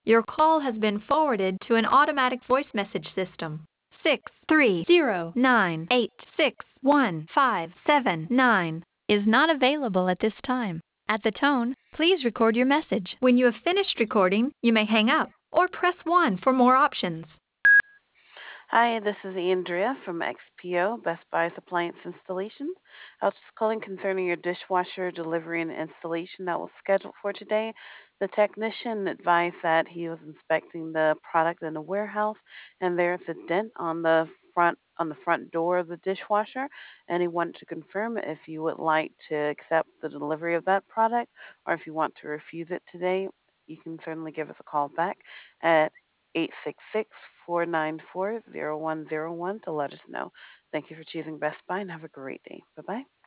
Your call has been forwarded to an automatic voice message system. 63098611579 is not available at this time. At the tone, please record your message. When you have finished recording, you may hang up or press 1 for more options. Hi, this is Andrea from XPO, Best Buy's Appliance Installation. I was just calling concerning your dishwasher delivery and installation that was scheduled for today. The technician advised that he was inspecting the product in the warehouse, and there's a dent on the front door of the dishwasher, and he wanted to confirm if you would like to accept the delivery of that product or if you want to refuse it today. You can certainly give us a call back at 866-494-0101 to let us know. Thank you for choosing Best Buy and have a great day. Bye bye.